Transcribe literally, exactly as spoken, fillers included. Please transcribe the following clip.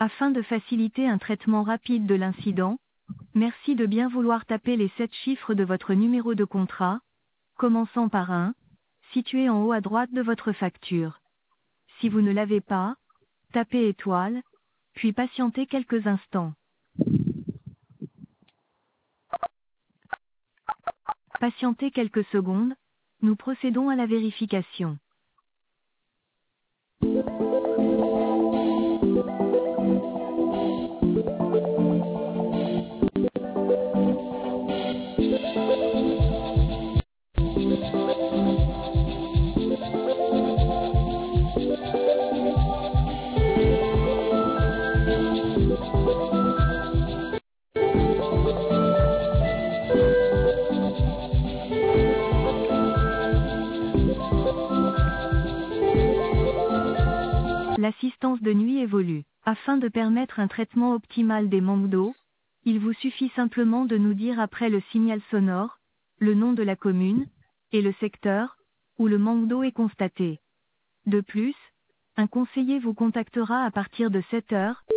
Afin de faciliter un traitement rapide de l'incident, merci de bien vouloir taper les sept chiffres de votre numéro de contrat, commençant par un, situé en haut à droite de votre facture. Si vous ne l'avez pas, tapez étoile, puis patientez quelques instants. Patientez quelques secondes, nous procédons à la vérification. L'assistance de nuit évolue. Afin de permettre un traitement optimal des manques d'eau, il vous suffit simplement de nous dire après le signal sonore, le nom de la commune, et le secteur, où le manque d'eau est constaté. De plus, un conseiller vous contactera à partir de sept heures,